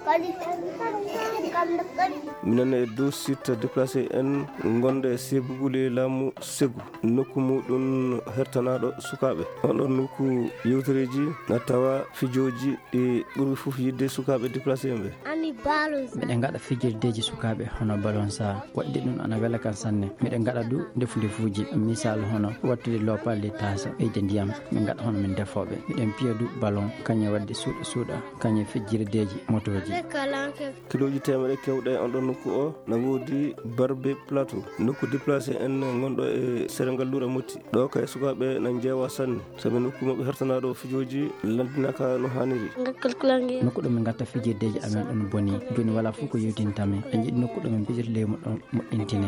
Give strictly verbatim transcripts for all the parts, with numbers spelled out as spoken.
minen e dow site déplacé en gonde e sebuguli laamu Segu nokku muɗum hertanaɗo sukaɓe. Oɗon nokku yewtereji na tawa fijoji ɗi ɓuuri foof yidde sukaɓe déplacé en ɓe. miɗen gaɗa fijirdeji sukaɓe hono ballon sa waɗde ɗum ana wela kan sanne. miɗen gaɗa du ndefu ndefuji misal hono wattude lopalde tasa ɓeyde ndiyam min gaɗa hono min defoɓe. miɗen piya du ballon kañe wadde suuɗa suuɗa kañe fijirdeji motoji. kiloji temedde kewɗe on ɗon nokku o na woodi Barbe Plateau nokku déplacé en gonɗo e Sérégal Loura Motti. ɗo kay sukaɓe na jeewa sanne saabi nokku mabɓe hertanaɗo fijoji landinaka no hanniri. nokku ɗo min gatta fijirdeji amen ɗon boni joni wala fof ko yewtintami en jiiɗi nokku ɗo min pijirde moɗon moƴƴintine.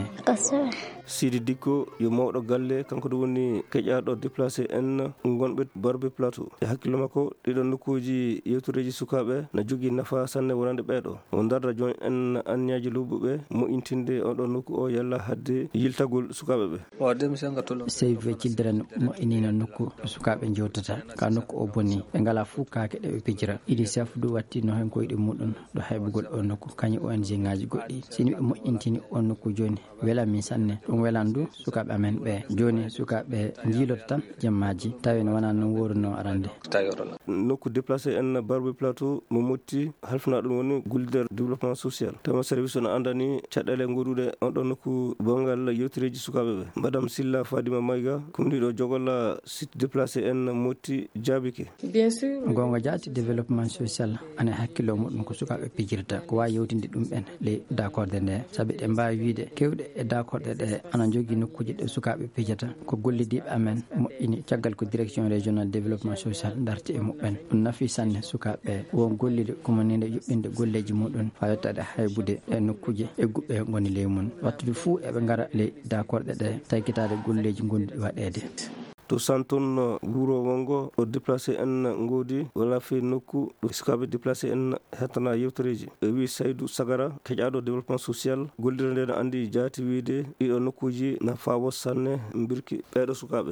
Sidi Dikko yo mawɗo galle kanko ɗo woni keƴaɗo déplacé en gonɓe Barbe Plateau. e hakkille makko ɗiɗon nokkuji yewtoreji sukaɓe na jogui nafa sanne wonande ɓeeɗo o darda joni en anniyaji lobbuɓe moƴƴintinde oɗon nokku o yalla hadde yiltagol sukaɓe ɓe. Save Children moƴƴinino nokku sukaɓe jewtata ka nokku o bonni ɓe ngala fuu kake ɗe ɓe pijira. UNICEF du wattino hen koyɗe muɗum ɗo heɓugol o nokku kañum O N G ngaji goɗɗi. sini ɓe moƴƴintini on nokku joni welami sanne. ɗum welan du sukaɓe amen ɓe joni sukaɓe jiiloto tan jammaji tawi no wona no woruno arande. nokku déplacé en Barbe Plateau mo motti halfana ɗum woni guldere développement social tawa service no andani caɗele goɗuɗe on ɗon nokku bongal yewtereji sukaɓe ɓe. Madame Silla Fadima Mayga kumniɗo jogolla site déplacé en motti jaabike. gonga jaati développement social ana hakkilo muɗum ko sukaɓe pijirta ko wawi yewtinde ɗum ɓen ley dakorde nde saabi ɗe mbawi wiide kewɗe e dakorde ɗe ana jogui nokkuji ɗe sukaɓe pijata ko gollidiɓe amen moƴƴini caggal ko direction régional développement social darti e muɓɓen. ɗum nafi sanne sukaɓe won gollide komanide yuɓɓinde golleji muɗum fa yettade haybude e nokkuji e guɓɓe goni ley mum wattude fuu eɓe gara ley dakorde ɗe taykitade golleji gonɗi waɗede. to santon wuuro wongo o déplacé en ngoodi wala fe nokku ɗo sukaɓe déplacé en hettana yewtereji e wi Saydou Sagara keƴaɗo développement social gollire nde no andi jaati wiide ɗiɗo nokkuji na fawo sanne birki ɓeeɗo sukaɓe.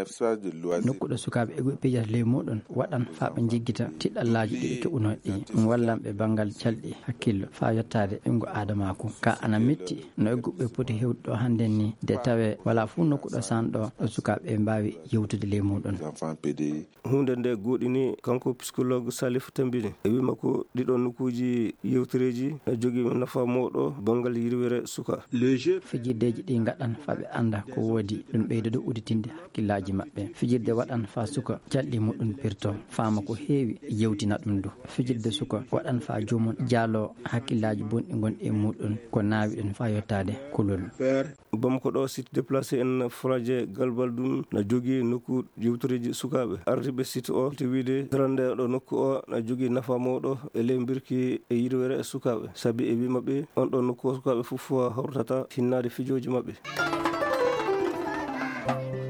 nokku ɗo sukaɓe e pijata ley muɗum waɗan fa ɓe jiggita tiɗɗallaji ɗiɗi keɓuno ɗi ɗum wallanɓe banggal calɗi hakkillo fa yettade ɓingo adamaku ka ana metti no egguɓe poti hewde ɗo hande ni de tawe wala fuu nokku ɗo sanɗo ɗo sukaɓe mbawi yewtude ley muɗum. hunde nde gooɗini kanko psychologue Salif Tambini e wima ko ɗiɗon nokkuji yewtereji e jogui nafa mawɗo banggal yirwere suka. fijirdeji ɗi gaɗan faaɓe anda ko woodi ɗum ɓeyda do uditinde hakkillaji mabɓe. fijirde waɗan fa suka calɗi muɗum pirto faama ko heewi yewtina ɗum du. fijirde suka waɗan fa jomum jaalo hakkillaji bonɗi gonɗi e muɗum ko naawi ɗum fa yettade kulol. bamako ɗo site déplacé en Fradje Galbal ɗum na jogui nokku yewtoreji sukaɓe ardiɓe site o te wiide trande ɗo nokku o na jogui nafa mawɗo e ley birki e yirwere e sukaɓe saabi e wimaɓe on ɗon nokku o sukaɓe foof hawrtata hinnade fijoji mabɓe.